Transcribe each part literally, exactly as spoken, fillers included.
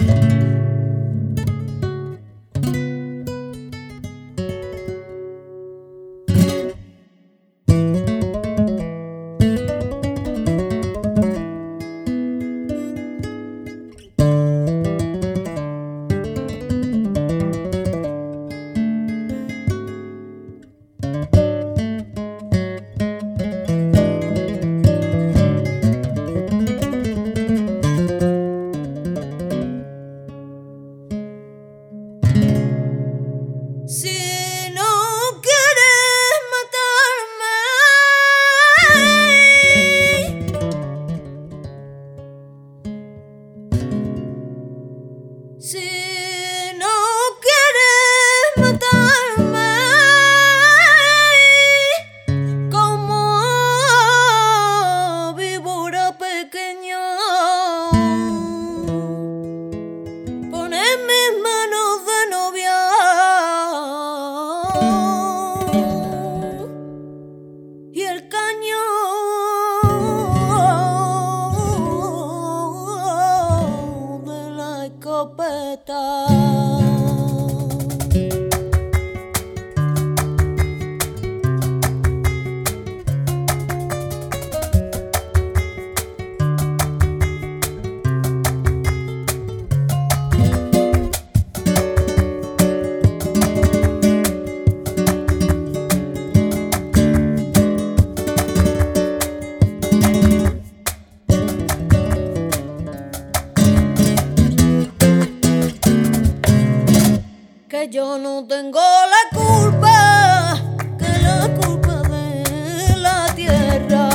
Que yo no tengo la culpa, que la culpa de la tierra.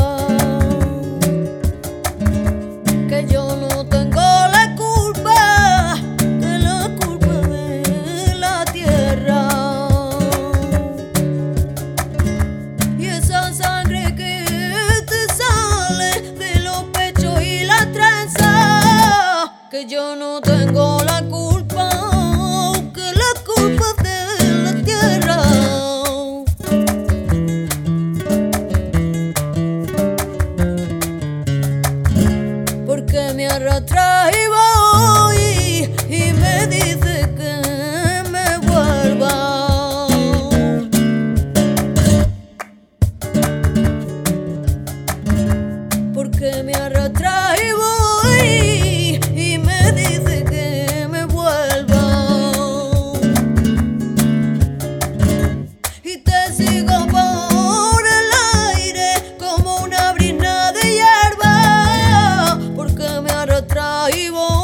Que yo no tengo la culpa, que la culpa de la tierra. Y esa sangre que te sale de los pechos y la trenza, que yo no tengo la culpa. Porque me arrastra y voy y me dice que me vuelva. Porque me arrastra y voy y me dice que me vuelva. Y te sigo por el aire como una brisa de hierba. Porque me arrastra y voy.